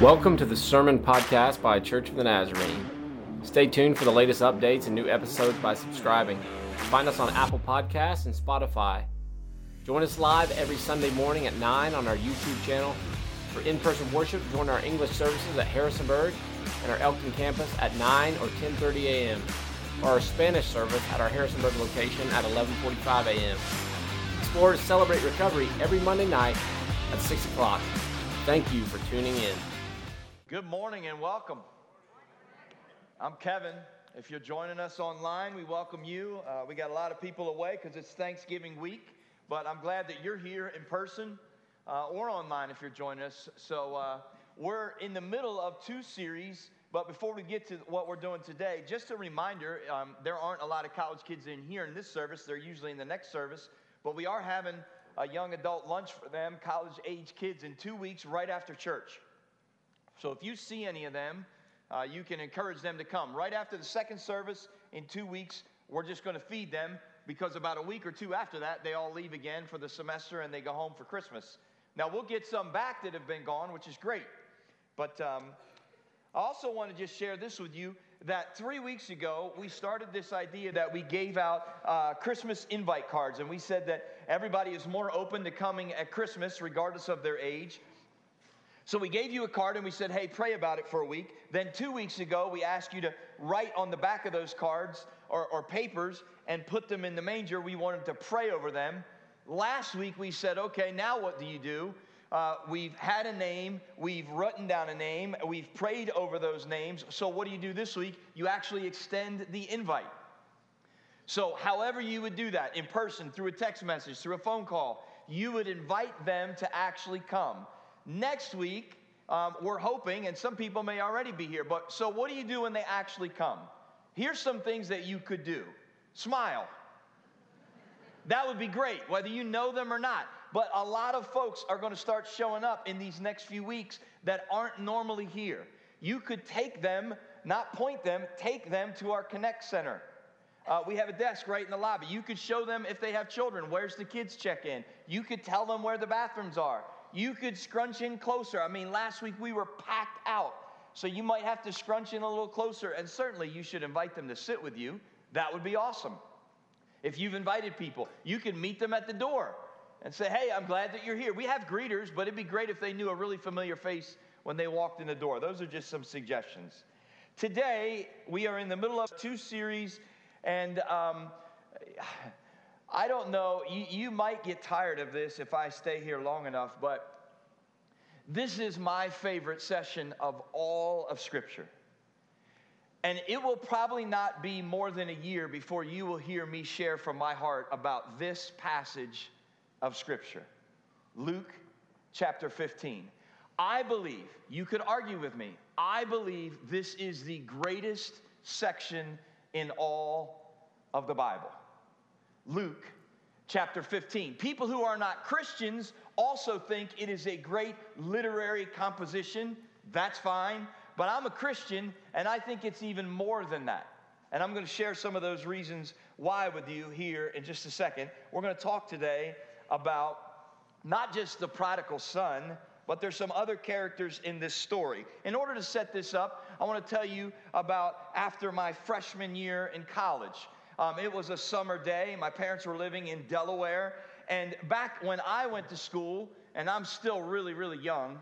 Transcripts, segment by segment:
Welcome to the Sermon Podcast by Church of the Nazarene. Stay tuned for the latest updates and new episodes by subscribing. Find us on Apple Podcasts and Spotify. Join us live every Sunday morning at 9 on our YouTube channel. For in-person worship, join our English services at Harrisonburg and our Elkton campus at 9 or 10:30 a.m. or our Spanish service at our Harrisonburg location at 11:45 a.m. Explore to Celebrate Recovery every Monday night at 6 o'clock. Thank you for tuning in. Good morning and welcome. I'm Kevin. If you're joining us online, we welcome you. We got a lot of people away because it's Thanksgiving week, but I'm glad that you're here in person or online if you're joining us. So we're in the middle of two series, but before we get to what we're doing today, just a reminder, there aren't a lot of college kids in here in this service. They're usually in the next service, but we are having a young adult lunch for them, college-age kids, in 2 weeks right after church. So if you see any of them, you can encourage them to come. Right after the second service in 2 weeks, we're just going to feed them because about a week or two after that, they all leave again for the semester and they go home for Christmas. Now, we'll get some back that have been gone, which is great. But I also want to just share this with you, that 3 weeks ago, we started this idea that we gave out Christmas invite cards. And we said that everybody is more open to coming at Christmas, regardless of their age. So we gave you a card and we said, hey, pray about it for a week. Then 2 weeks ago, we asked you to write on the back of those cards or papers and put them in the manger. We wanted to pray over them. Last week, we said, okay, now what do you do? We've had a name. We've written down a name. We've prayed over those names. So what do you do this week? You actually extend the invite. So however you would do that, in person, through a text message, through a phone call, you would invite them to actually come. Next week, we're hoping, and some people may already be here, but so what do you do when they actually come? Here's some things that you could do. Smile. That would be great, whether you know them or not. But a lot of folks are going to start showing up in these next few weeks that aren't normally here. You could take them, not point them, take them to our Connect Center. We have a desk right in the lobby. You could show them if they have children, where's the kids check-in. You could tell them where the bathrooms are. You could scrunch in closer. I mean, last week we were packed out. So you might have to scrunch in a little closer. And certainly you should invite them to sit with you. That would be awesome. If you've invited people, you can meet them at the door and say, hey, I'm glad that you're here. We have greeters, but it'd be great if they knew a really familiar face when they walked in the door. Those are just some suggestions. Today, we are in the middle of two series, and I don't know, you might get tired of this if I stay here long enough, but this is my favorite session of all of Scripture. And it will probably not be more than a year before you will hear me share from my heart about this passage of Scripture. Luke chapter 15. I believe, you could argue with me, I believe this is the greatest section in all of the Bible. Luke chapter 15. People who are not Christians also think it is a great literary composition. That's fine. But I'm a Christian, and I think it's even more than that. And I'm going to share some of those reasons why with you here in just a second. We're going to talk today about not just the prodigal son, but there's some other characters in this story. In order to set this up, I want to tell you about after my freshman year in college. It was a summer day. My parents were living in Delaware. And back when I went to school, and I'm still really, really young,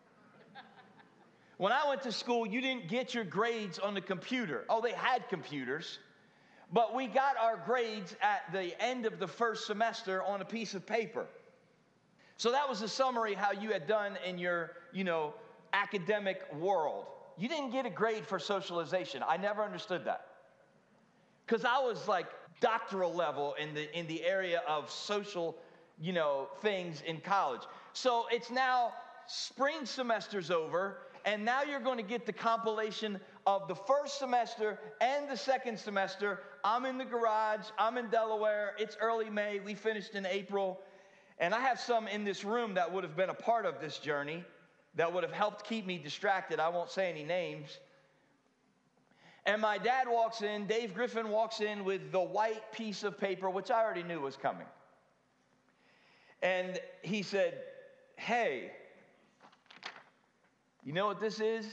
when I went to school, you didn't get your grades on the computer. Oh, they had computers. But we got our grades at the end of the first semester on a piece of paper. So that was a summary how you had done in your, academic world. You didn't get a grade for socialization. I never understood that. Because I was like doctoral level in the area of social, things in college. So it's now spring semester's over, and now you're going to get the compilation of the first semester and the second semester. I'm in the garage. I'm in Delaware. It's early May. We finished in April. And I have some in this room that would have been a part of this journey that would have helped keep me distracted. I won't say any names. And my dad walks in, Dave Griffin walks in with the white piece of paper, which I already knew was coming. And he said, hey, You know what this is?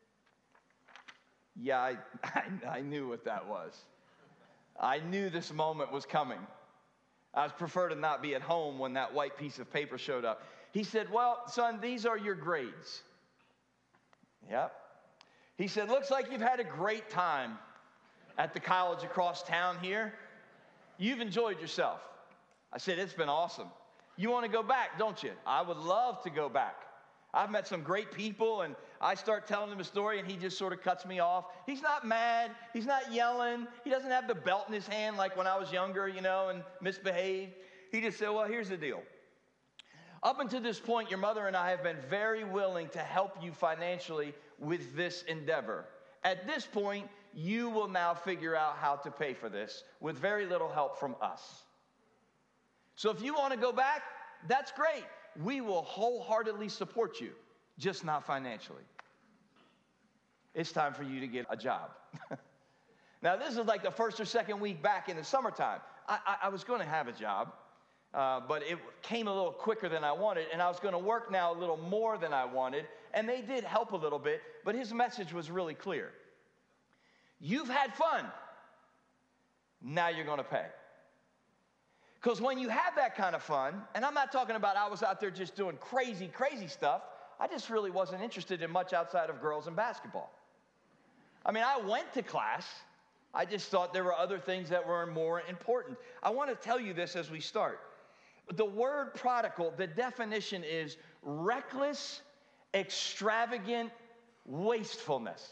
Yeah, I knew what that was. I knew this moment was coming. I prefer to not be at home when that white piece of paper showed up. He said, well, son, these are your grades. Yep. He said, looks like you've had a great time at the college across town here. You've enjoyed yourself. I said, it's been awesome. You want to go back, don't you? I would love to go back. I've met some great people, and I start telling him a story, and he just sort of cuts me off. He's not mad. He's not yelling. He doesn't have the belt in his hand like when I was younger, you know, and misbehaved. He just said, well, here's the deal. Up until this point, your mother and I have been very willing to help you financially with this endeavor. At this point, you will now figure out how to pay for this with very little help from us. So if you want to go back, that's great. We will wholeheartedly support you, just not financially. It's time for you to get a job. Now, this is like the first or second week back in the summertime. I was going to have a job, but it came a little quicker than I wanted, and I was going to work now a little more than I wanted, and they did help a little bit, but his message was really clear. You've had fun. Now you're going to pay. Because when you have that kind of fun, and I'm not talking about I was out there just doing crazy, crazy stuff. I just really wasn't interested in much outside of girls and basketball. I mean, I went to class. I just thought there were other things that were more important. I want to tell you this as we start. The word prodigal, the definition is reckless, extravagant wastefulness.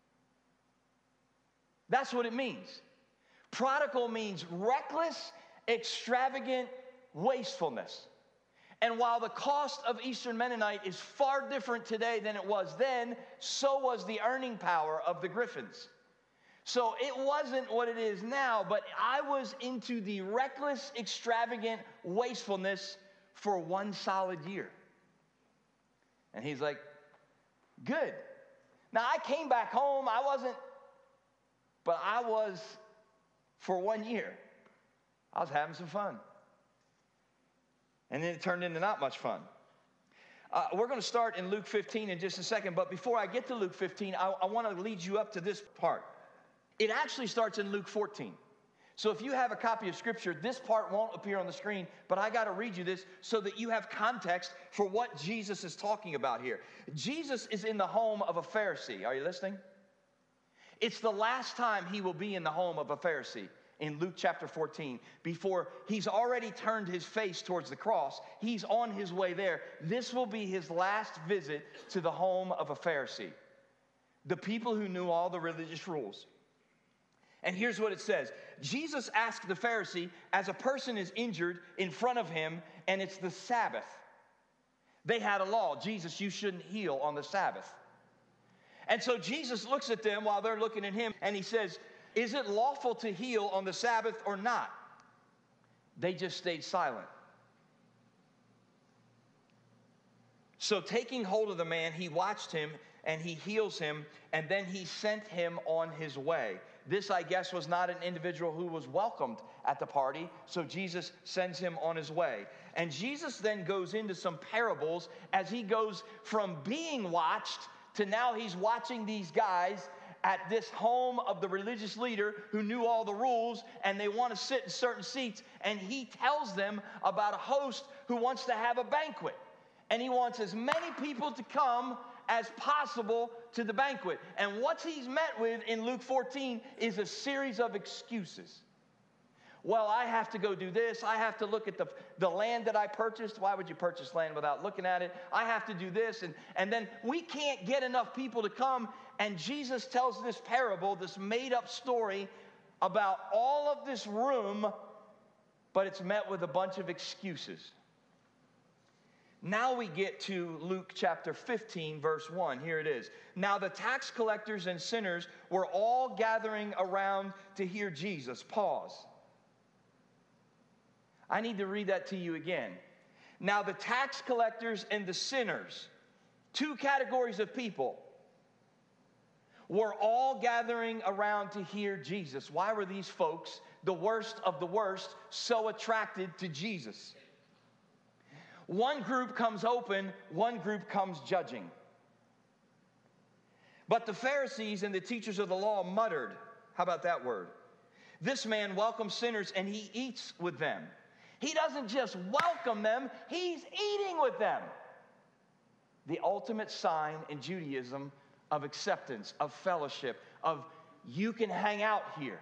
That's what it means. Prodigal means reckless, extravagant wastefulness. And while the cost of Eastern Mennonite is far different today than it was then, so was the earning power of the Griffins. So it wasn't what it is now, but I was into the reckless, extravagant wastefulness for 1 solid year. And he's like, good. Now I came back home, but I was for 1 year. I was having some fun. And then it turned into not much fun. We're going to start in Luke 15 in just a second, but before I get to Luke 15, I want to lead you up to this part. It actually starts in Luke 14. So if you have a copy of Scripture, this part won't appear on the screen, but I got to read you this so that you have context for what Jesus is talking about here. Jesus is in the home of a Pharisee. Are you listening? It's the last time he will be in the home of a Pharisee. In Luke chapter 14, before he's already turned his face towards the cross, he's on his way there. This will be his last visit to the home of a Pharisee, the people who knew all the religious rules. And here's what it says. Jesus asked the Pharisee, as a person is injured in front of him, and it's the Sabbath. They had a law. Jesus, you shouldn't heal on the Sabbath. And so Jesus looks at them while they're looking at him, and he says, is it lawful to heal on the Sabbath or not? They just stayed silent. So taking hold of the man, he watched him and he heals him, and then he sent him on his way. This, I guess, was not an individual who was welcomed at the party, so Jesus sends him on his way. And Jesus then goes into some parables as he goes from being watched to now he's watching these guys at this home of the religious leader who knew all the rules, and they want to sit in certain seats, and he tells them about a host who wants to have a banquet, and he wants as many people to come as possible to the banquet. And what he's met with in Luke 14 is a series of excuses. Well, I have to go do this. I have to look at the land that I purchased. Why would you purchase land without looking at it? I have to do this. And then we can't get enough people to come. And Jesus tells this parable, this made-up story about all of this room, but it's met with a bunch of excuses. Now we get to Luke chapter 15, verse 1. Here it is. Now the tax collectors and sinners were all gathering around to hear Jesus. Pause. I need to read that to you again. Now the tax collectors and the sinners, two categories of people, were all gathering around to hear Jesus. Why were these folks, the worst of the worst, so attracted to Jesus? One group comes open, one group comes judging. But the Pharisees and the teachers of the law muttered. How about that word? This man welcomes sinners and he eats with them. He doesn't just welcome them, he's eating with them. The ultimate sign in Judaism of acceptance, of fellowship, of you can hang out here.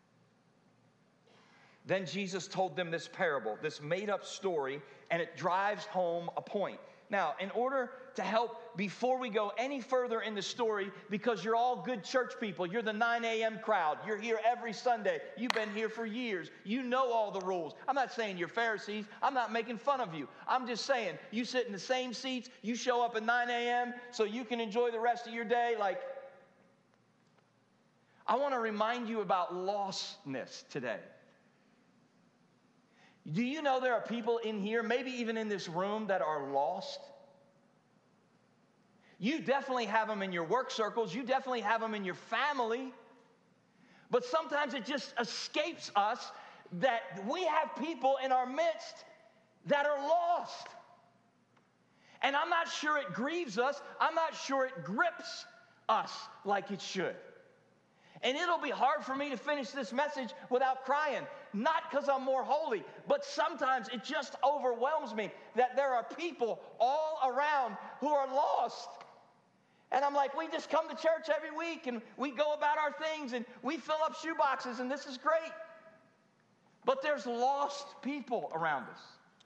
Then Jesus told them this parable, this made-up story, and it drives home a point. Now, in order to help, before we go any further in the story, because you're all good church people, you're the 9 a.m. crowd, you're here every Sunday, you've been here for years, you know all the rules. I'm not saying you're Pharisees, I'm not making fun of you. I'm just saying, you sit in the same seats, you show up at 9 a.m. so you can enjoy the rest of your day. Like, I want to remind you about lostness today. Do you know there are people in here, maybe even in this room, that are lost? You definitely have them in your work circles. You definitely have them in your family. But sometimes it just escapes us that we have people in our midst that are lost. And I'm not sure it grieves us. I'm not sure it grips us like it should. And it'll be hard for me to finish this message without crying. Not because I'm more holy, but sometimes it just overwhelms me that there are people all around who are lost. And I'm like, we just come to church every week and we go about our things and we fill up shoe boxes and this is great. But there's lost people around us.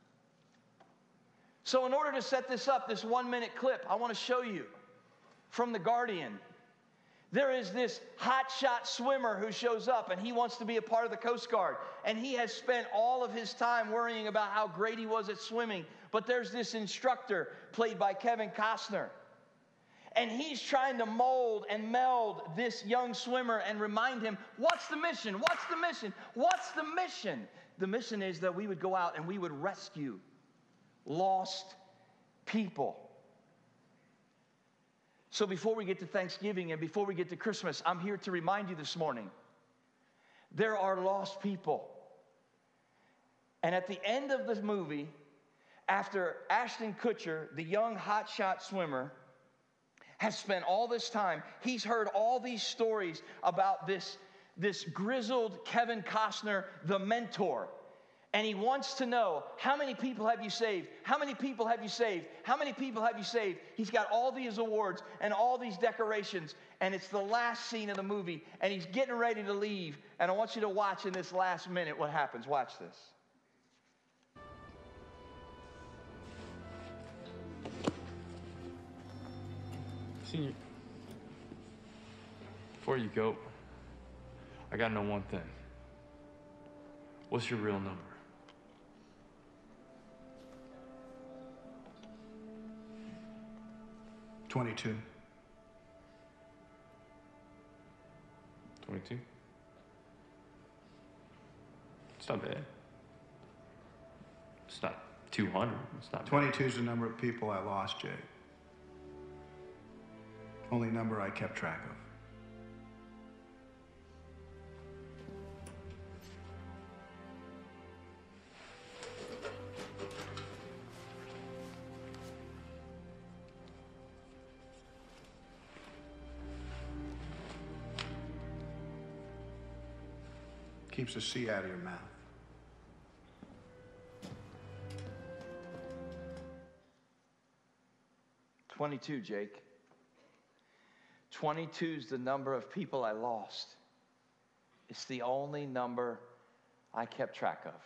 So in order to set this up, this 1-minute clip, I want to show you from The Guardian. There is this hotshot swimmer who shows up and he wants to be a part of the Coast Guard. And he has spent all of his time worrying about how great he was at swimming. But there's this instructor played by Kevin Costner. And he's trying to mold and meld this young swimmer and remind him, what's the mission? What's the mission? What's the mission? The mission is that we would go out and we would rescue lost people. So before we get to Thanksgiving and before we get to Christmas, I'm here to remind you this morning, there are lost people. And at the end of the movie, after Ashton Kutcher, the young hotshot swimmer, has spent all this time, he's heard all these stories about this grizzled Kevin Costner, the mentor. And he wants to know, how many people have you saved? How many people have you saved? How many people have you saved? He's got all these awards and all these decorations. And it's the last scene of the movie. And he's getting ready to leave. And I want you to watch in this last minute what happens. Watch this. Senior, before you go, I gotta know one thing. What's your real number? $22. 22? It's not bad. It's not 200. It's not 22 is the number of people I lost, Jake. Only number I kept track of. Keeps the sea out of your mouth. $22, Jake. 22 is the number of people I lost. It's the only number I kept track of.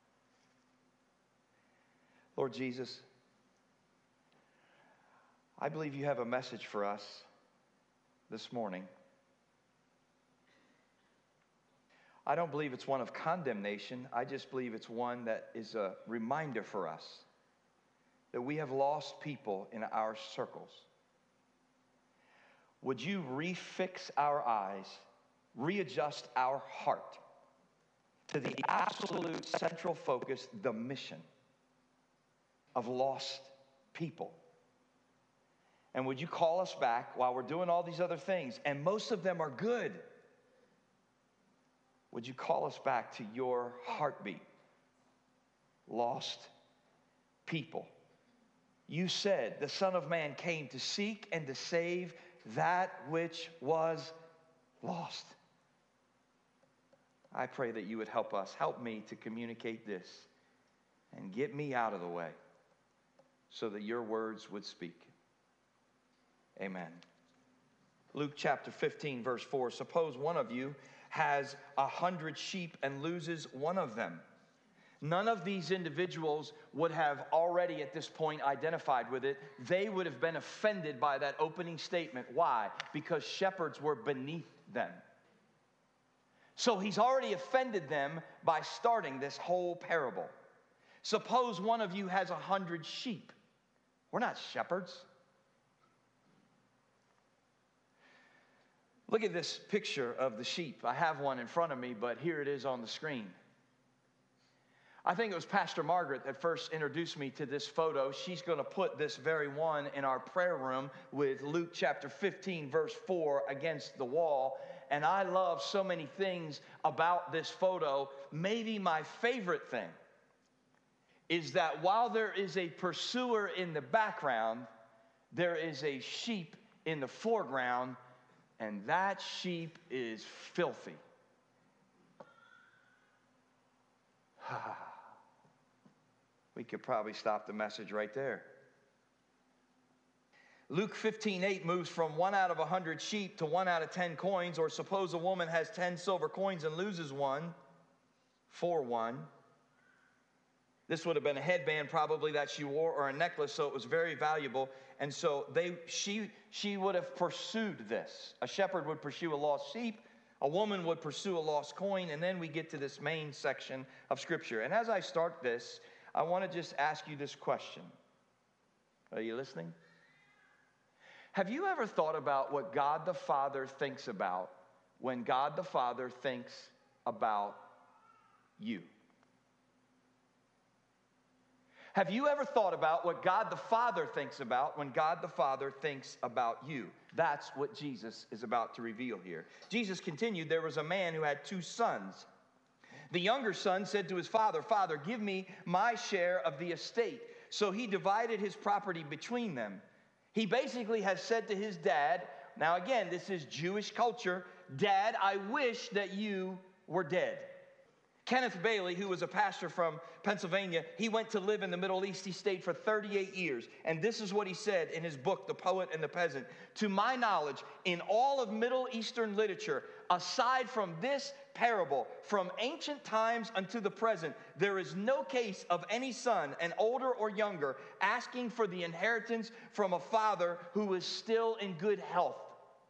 Lord Jesus, I believe you have a message for us this morning. I don't believe it's one of condemnation. I just believe it's one that is a reminder for us that we have lost people in our circles. Would you refix our eyes, readjust our heart to the absolute central focus, the mission of lost people? And would you call us back while we're doing all these other things, and most of them are good? Would you call us back to your heartbeat? Lost people. You said the Son of Man came to seek and to save that which was lost. I pray that you would help us, help me to communicate this and get me out of the way so that your words would speak. Amen. Luke chapter 15, verse 4. Suppose one of you has 100 sheep and loses one of them. None of these individuals would have already at this point identified with it. They would have been offended by that opening statement. Why? Because shepherds were beneath them. So he's already offended them by starting this whole parable. Suppose one of you has 100 sheep. We're not shepherds. Look at this picture of the sheep. I have one in front of me, but here it is on the screen. I think it was Pastor Margaret that first introduced me to this photo. She's going to put this very one in our prayer room with Luke chapter 15, verse 4 against the wall. And I love so many things about this photo. Maybe my favorite thing is that while there is a pursuer in the background, there is a sheep in the foreground, and that sheep is filthy. We could probably stop the message right there. Luke 15:8 moves from 1 out of 100 sheep to 1 out of 10 coins. Or suppose a woman has 10 silver coins and loses one for one. This would have been a headband probably that she wore, or a necklace, so it was very valuable. And so she would have pursued this. A shepherd would pursue a lost sheep. A woman would pursue a lost coin. And then we get to this main section of Scripture. And as I start this, I want to just ask you this question. Are you listening? Have you ever thought about what God the Father thinks about when God the Father thinks about you? Have you ever thought about what God the Father thinks about when God the Father thinks about you? That's what Jesus is about to reveal here. Jesus continued, there was a man who had 2 sons. The younger son said to his father, "Father, give me my share of the estate." So he divided his property between them. He basically has said to his dad, now again, this is Jewish culture, "Dad, I wish that you were dead." Kenneth Bailey, who was a pastor from Pennsylvania, he went to live in the Middle East. He stayed for 38 years. And this is what he said in his book, The Poet and the Peasant. "To my knowledge, in all of Middle Eastern literature, aside from this parable, from ancient times unto the present, there is no case of any son, an older or younger, asking for the inheritance from a father who is still in good health."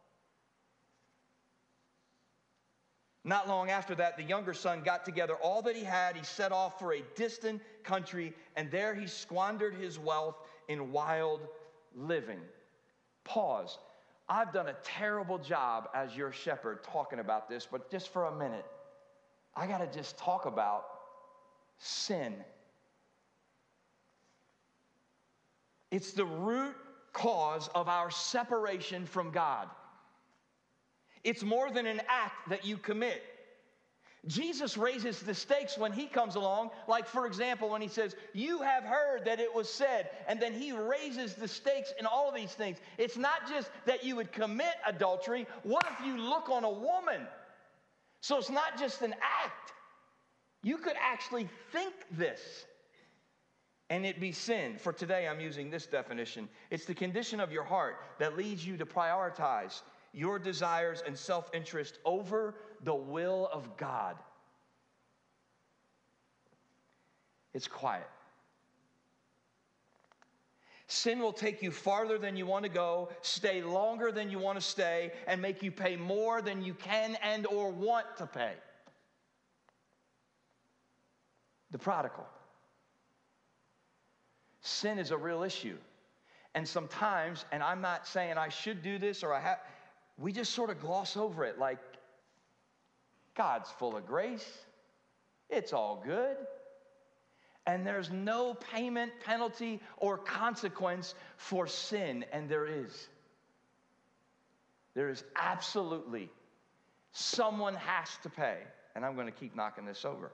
Not long after that, the younger son got together all that he had. He set off for a distant country, and there he squandered his wealth in wild living. Pause. I've done a terrible job as your shepherd talking about this, but just for a minute, I got to just talk about sin. It's the root cause of our separation from God. It's more than an act that you commit. Jesus raises the stakes when he comes along, like for example, when he says, "You have heard that it was said," and then he raises the stakes in all of these things. It's not just that you would commit adultery. What if you look on a woman? So it's not just an act. You could actually think this, and it be sin. For today, I'm using this definition. It's the condition of your heart that leads you to prioritize your desires and self-interest over the will of God. It's quiet. Sin will take you farther than you want to go, stay longer than you want to stay, and make you pay more than you can and or want to pay. The prodigal. Sin is a real issue. And sometimes, and I'm not saying I should do this or we just sort of gloss over it like, God's full of grace. It's all good. And there's no payment, penalty, or consequence for sin. And there is. There is absolutely. Someone has to pay. And I'm going to keep knocking this over.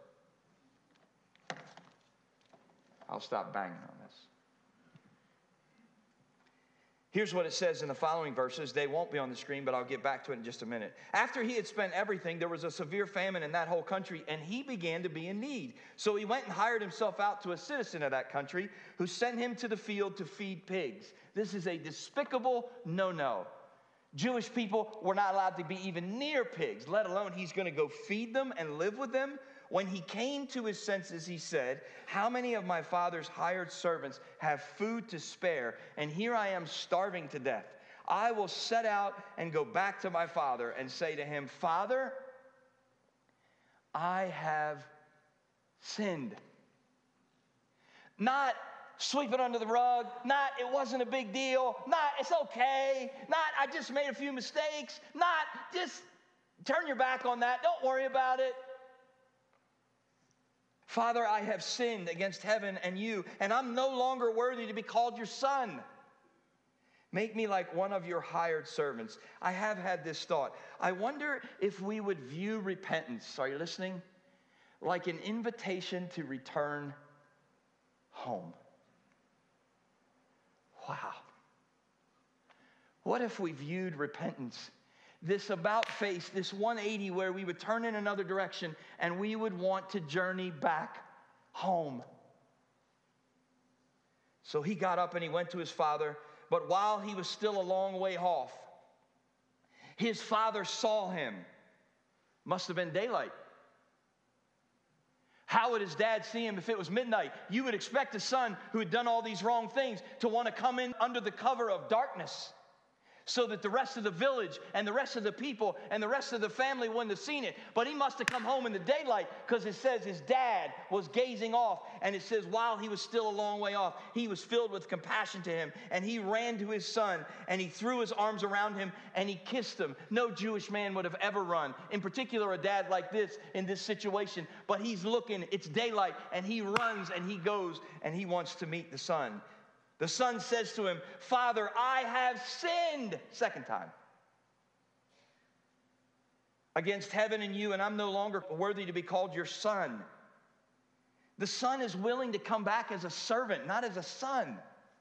I'll stop banging on this. Here's what it says in the following verses. They won't be on the screen, but I'll get back to it in just a minute. After he had spent everything, there was a severe famine in that whole country, and he began to be in need. So he went and hired himself out to a citizen of that country who sent him to the field to feed pigs. This is a despicable no-no. Jewish people were not allowed to be even near pigs, let alone he's going to go feed them and live with them. When he came to his senses, he said, "How many of my father's hired servants have food to spare, and here I am starving to death? I will set out and go back to my father and say to him, 'Father, I have sinned.'" Not sweep it under the rug, not it wasn't a big deal, not it's okay, not I just made a few mistakes, not just turn your back on that, don't worry about it. "Father, I have sinned against heaven and you, and I'm no longer worthy to be called your son. Make me like one of your hired servants." I have had this thought. I wonder if we would view repentance, are you listening, like an invitation to return home. Wow. What if we viewed repentance, this about face, this 180 where we would turn in another direction and we would want to journey back home? So he got up and he went to his father, but while he was still a long way off, his father saw him. Must have been daylight. How would his dad see him if it was midnight? You would expect a son who had done all these wrong things to want to come in under the cover of darkness so that the rest of the village and the rest of the people and the rest of the family wouldn't have seen it. But he must have come home in the daylight, because it says his dad was gazing off, and it says while he was still a long way off, he was filled with compassion to him, and he ran to his son and he threw his arms around him and he kissed him. No Jewish man would have ever run, in particular a dad like this in this situation, but he's looking, it's daylight, and he runs and he goes and he wants to meet the son. The son says to him, "Father, I have sinned," second time, "against heaven and you, and I'm no longer worthy to be called your son." The son is willing to come back as a servant, not as a son.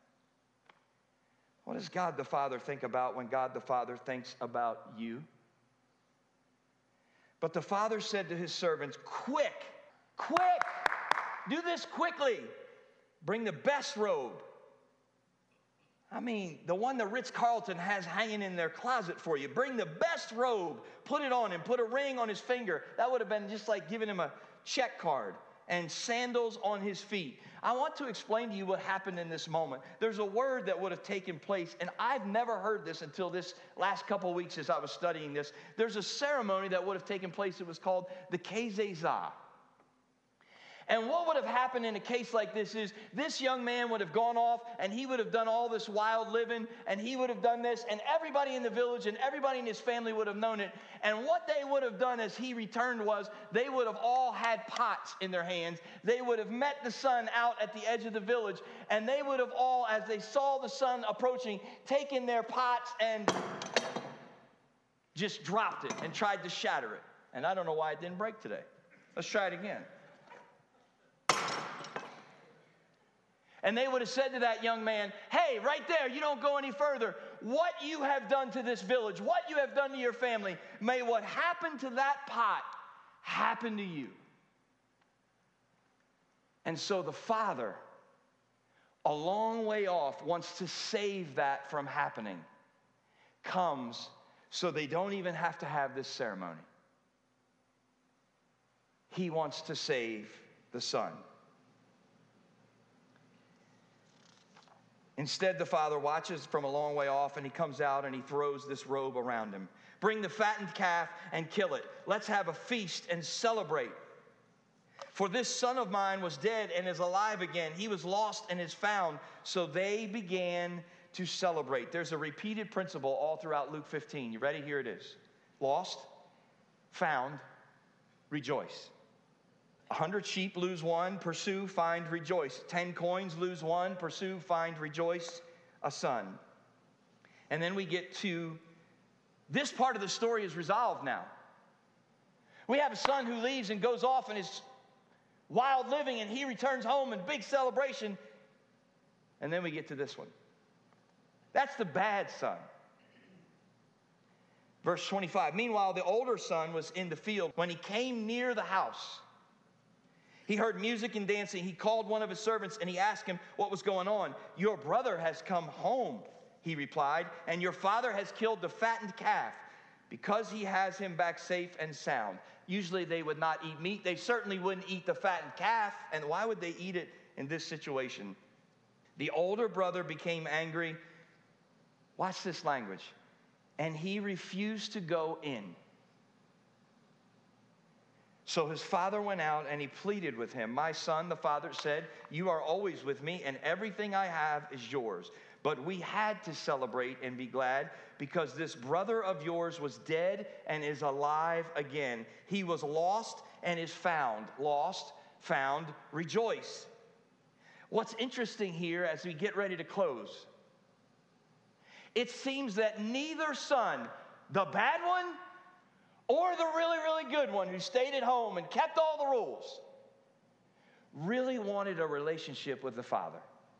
What does God the Father think about when God the Father thinks about you? But the father said to his servants, quick, do this quickly. Bring the best robe. I mean, the one the Ritz-Carlton has hanging in their closet for you. Bring the best robe, put it on him, put a ring on his finger. That would have been just like giving him a check card. And sandals on his feet. I want to explain to you what happened in this moment. There's a word that would have taken place, and I've never heard this until this last couple of weeks as I was studying this. There's a ceremony that would have taken place. It was called the Kezazah. And what would have happened in a case like this is this young man would have gone off and he would have done all this wild living and he would have done this, and everybody in the village and everybody in his family would have known it. And what they would have done as he returned was they would have all had pots in their hands. They would have met the sun out at the edge of the village, and they would have all, as they saw the sun approaching, taken their pots and just dropped it and tried to shatter it. And I don't know why it didn't break today. Let's try it again. And they would have said to that young man, "Hey, right there, you don't go any further. What you have done to this village, what you have done to your family, may what happened to that pot happen to you." And so the father, a long way off, wants to save that from happening, comes so they don't even have to have this ceremony. He wants to save the son. Instead, the father watches from a long way off, and he comes out and he throws this robe around him. "Bring the fattened calf and kill it. Let's have a feast and celebrate. For this son of mine was dead and is alive again. He was lost and is found." So they began to celebrate. There's a repeated principle all throughout Luke 15. You ready? Here it is. Lost, found, rejoice. 100 sheep, lose one, pursue, find, rejoice. 10 coins, lose one, pursue, find, rejoice, a son. And then we get to this part of the story is resolved now. We have a son who leaves and goes off and is wild living, and he returns home in big celebration. And then we get to this one. That's the bad son. Verse 25, meanwhile, the older son was in the field. When he came near the house, he heard music and dancing. He called one of his servants and he asked him what was going on. Your brother has come home, he replied, and your father has killed the fattened calf because he has him back safe and sound. Usually they would not eat meat. They certainly wouldn't eat the fattened calf. And why would they eat it in this situation? The older brother became angry. Watch this language. And he refused to go in. So his father went out and he pleaded with him. My son, the father said, you are always with me and everything I have is yours. But we had to celebrate and be glad because this brother of yours was dead and is alive again. He was lost and is found. Lost, found, rejoice. What's interesting here as we get ready to close, it seems that neither son, the bad one or the really, really good one who stayed at home and kept all the rules, really wanted a relationship with the father.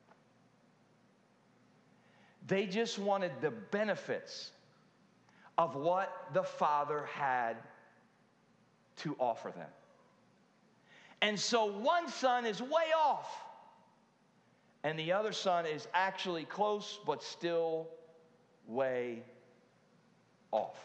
They just wanted the benefits of what the father had to offer them. And so one son is way off, and the other son is actually close, but still way off.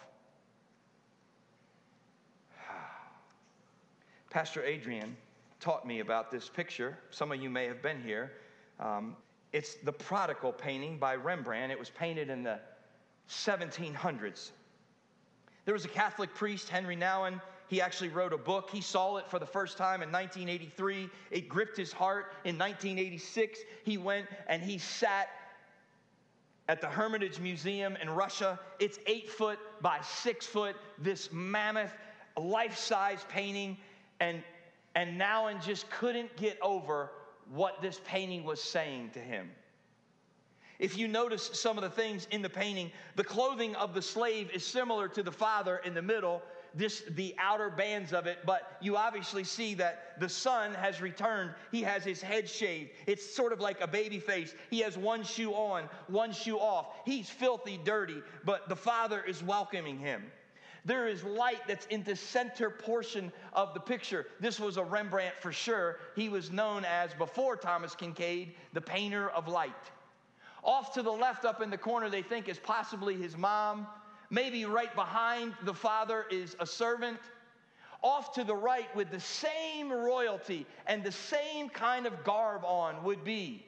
Pastor Adrian taught me about this picture. Some of you may have been here. It's the Prodigal painting by Rembrandt. It was painted in the 1700s. There was a Catholic priest, Henry Nouwen. He actually wrote a book. He saw it for the first time in 1983. It gripped his heart. In 1986, he went and he sat at the Hermitage Museum in Russia. It's 8 foot by 6 foot, this mammoth, life-size painting. And Nouwen just couldn't get over what this painting was saying to him. If you notice some of the things in the painting, the clothing of the slave is similar to the father in the middle, the outer bands of it, but you obviously see that the son has returned. He has his head shaved. It's sort of like a baby face. He has one shoe on, one shoe off. He's filthy, dirty, but the father is welcoming him. There is light that's in the center portion of the picture. This was a Rembrandt for sure. He was known as, before Thomas Kinkade, the painter of light. Off to the left up in the corner, they think is possibly his mom. Maybe right behind the father is a servant. Off to the right with the same royalty and the same kind of garb on would be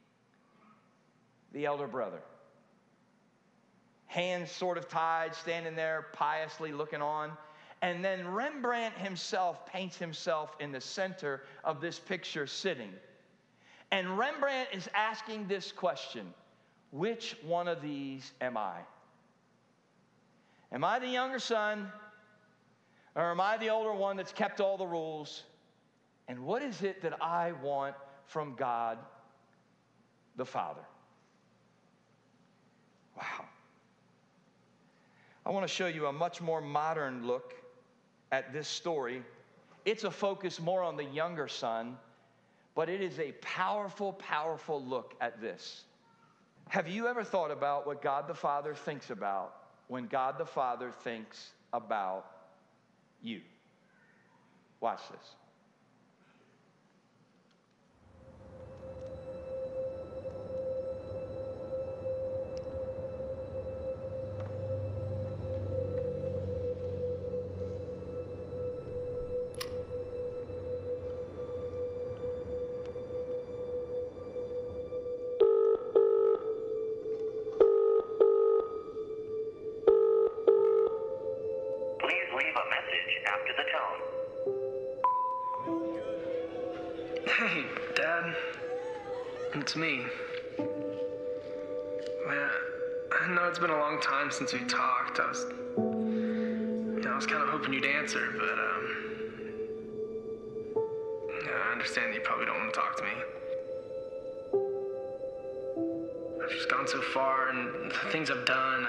the elder brother. Hands sort of tied, standing there piously looking on. And then Rembrandt himself paints himself in the center of this picture sitting. And Rembrandt is asking this question: which one of these am I? Am I the younger son, or am I the older one that's kept all the rules? And what is it that I want from God the Father? Wow. I want to show you a much more modern look at this story. It's a focus more on the younger son, but it is a powerful, powerful look at this. Have you ever thought about what God the Father thinks about when God the Father thinks about you? Watch this. Hey, Dad. It's me. Man, I know it's been a long time since we talked. I was kind of hoping you'd answer, but, I understand that you probably don't want to talk to me. I've just gone so far, and the things I've done,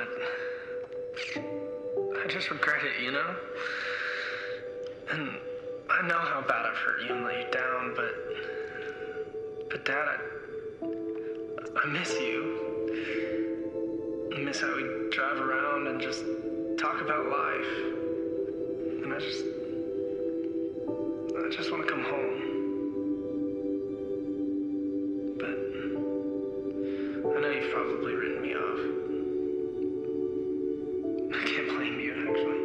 I just regret it, you know? And I know how bad I've hurt you and let you down, but Dad, I miss you. miss how we drive around and just talk about life. And I just want to come home. But I know you've probably written me off. I can't blame you, actually.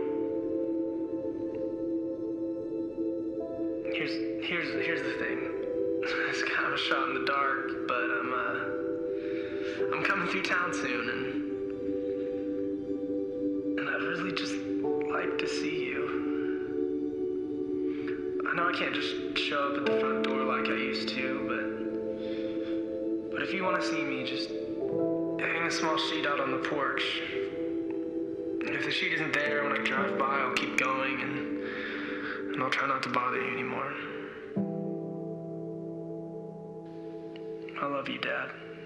Here's the thing. It's kind of a shot in the dark, but I'm coming through town soon, and I'd really just like to see you. I know I can't just show up at the front door like I used to, but if you want to see me, just hang a small sheet out on the porch. And if the sheet isn't there when I drive by, I'll keep going, and I'll try not to bother you anymore. I love you, Dad.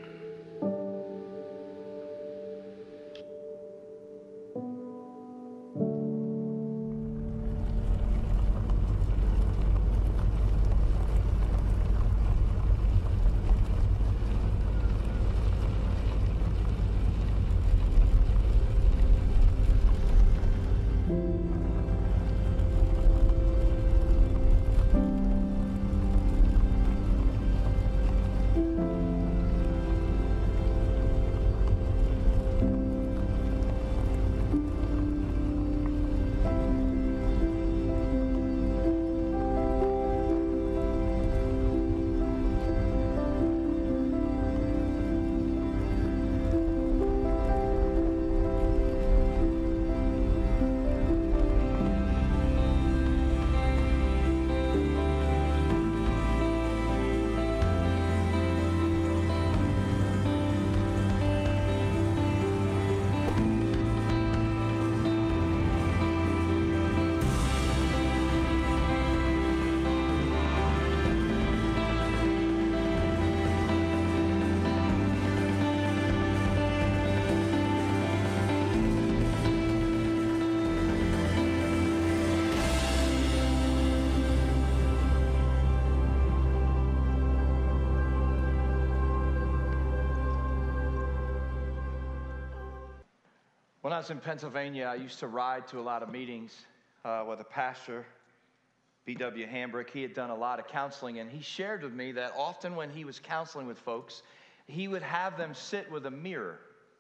When I was in Pennsylvania, I used to ride to a lot of meetings with a pastor, B.W. Hambrick. He had done a lot of counseling, and he shared with me that often when he was counseling with folks, he would have them sit with a mirror.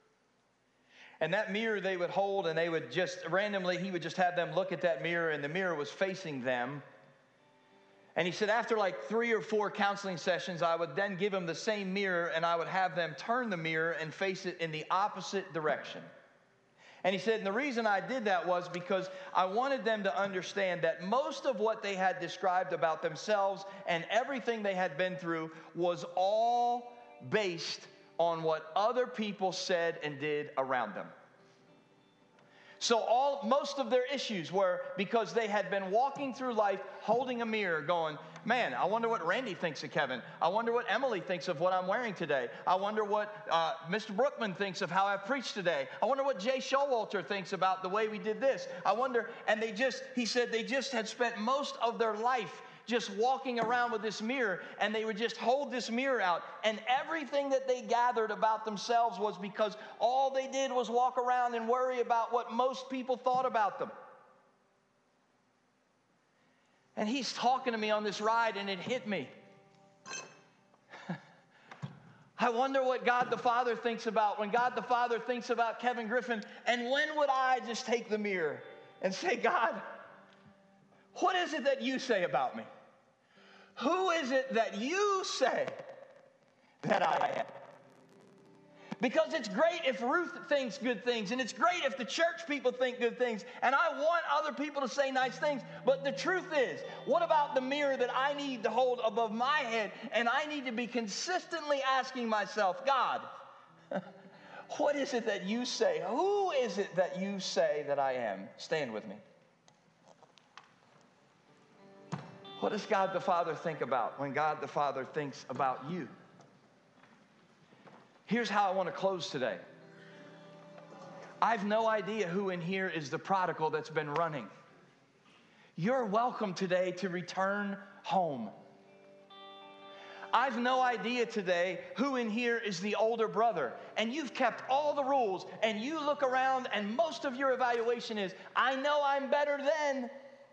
And that mirror they would hold, and they would just randomly, he would just have them look at that mirror, and the mirror was facing them. And he said after like 3 or 4 counseling sessions, I would then give them the same mirror, and I would have them turn the mirror and face it in the opposite direction. And he said, and the reason I did that was because I wanted them to understand that most of what they had described about themselves and everything they had been through was all based on what other people said and did around them. So most of their issues were because they had been walking through life holding a mirror going, man, I wonder what Randy thinks of Kevin. I wonder what Emily thinks of what I'm wearing today. I wonder what Mr. Brookman thinks of how I preached today. I wonder what Jay Showalter thinks about the way we did this. I wonder, and he said they just had spent most of their life just walking around with this mirror, and they would just hold this mirror out, and everything that they gathered about themselves was because all they did was walk around and worry about what most people thought about them. And he's talking to me on this ride, and it hit me. I wonder what God the Father thinks about when God the Father thinks about Kevin Griffin, and when would I just take the mirror and say, God, what is it that you say about me? Who is it that you say that I am? Because it's great if Ruth thinks good things, and it's great if the church people think good things, and I want other people to say nice things, but the truth is, what about the mirror that I need to hold above my head, and I need to be consistently asking myself, God, what is it that you say? Who is it that you say that I am? Stand with me. What does God the Father think about when God the Father thinks about you? Here's how I want to close today. I've no idea who in here is the prodigal that's been running. You're welcome today to return home. I've no idea today who in here is the older brother, and you've kept all the rules, and you look around, and most of your evaluation is, I know I'm better than.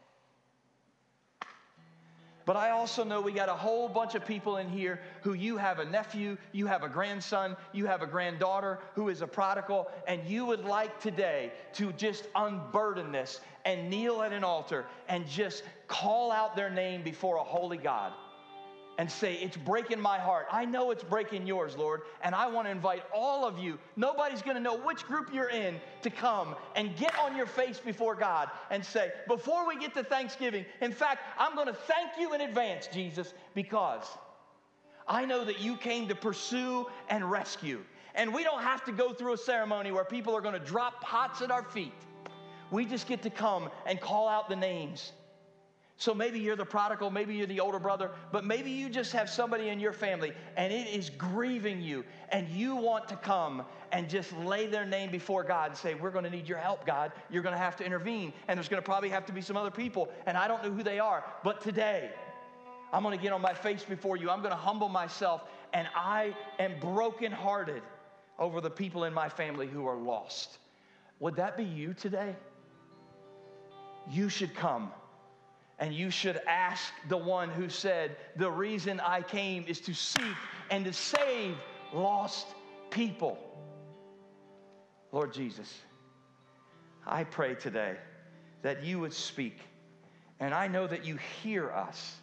But I also know we got a whole bunch of people in here who you have a nephew, you have a grandson, you have a granddaughter who is a prodigal, and you would like today to just unburden this and kneel at an altar and just call out their name before a holy God and say, it's breaking my heart. I know it's breaking yours, Lord, and I want to invite all of you. Nobody's going to know which group you're in to come and get on your face before God and say, before we get to Thanksgiving, in fact, I'm going to thank you in advance, Jesus, because I know that you came to pursue and rescue. And we don't have to go through a ceremony where people are going to drop pots at our feet. We just get to come and call out the names. So maybe you're the prodigal, maybe you're the older brother, but maybe you just have somebody in your family and it is grieving you, and you want to come and just lay their name before God and say, we're going to need your help, God. You're going to have to intervene, and there's going to probably have to be some other people, and I don't know who they are, but today I'm going to get on my face before you. I'm going to humble myself, and I am brokenhearted over the people in my family who are lost. Would that be you today? You should come. And you should ask the one who said, the reason I came is to seek and to save lost people. Lord Jesus, I pray today that you would speak. And I know that you hear us.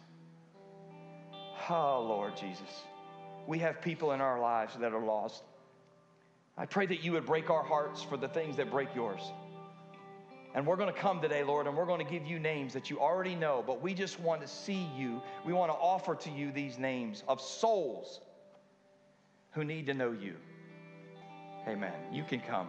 Oh, Lord Jesus, we have people in our lives that are lost. I pray that you would break our hearts for the things that break yours. And we're going to come today, Lord, and we're going to give you names that you already know, but we just want to see you. We want to offer to you these names of souls who need to know you. Amen. You can come.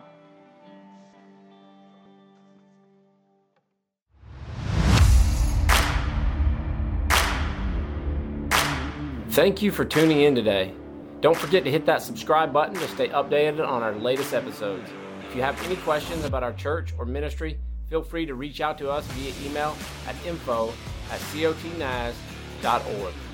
Thank you for tuning in today. Don't forget to hit that subscribe button to stay updated on our latest episodes. If you have any questions about our church or ministry, feel free to reach out to us via email at info@cotnaz.org.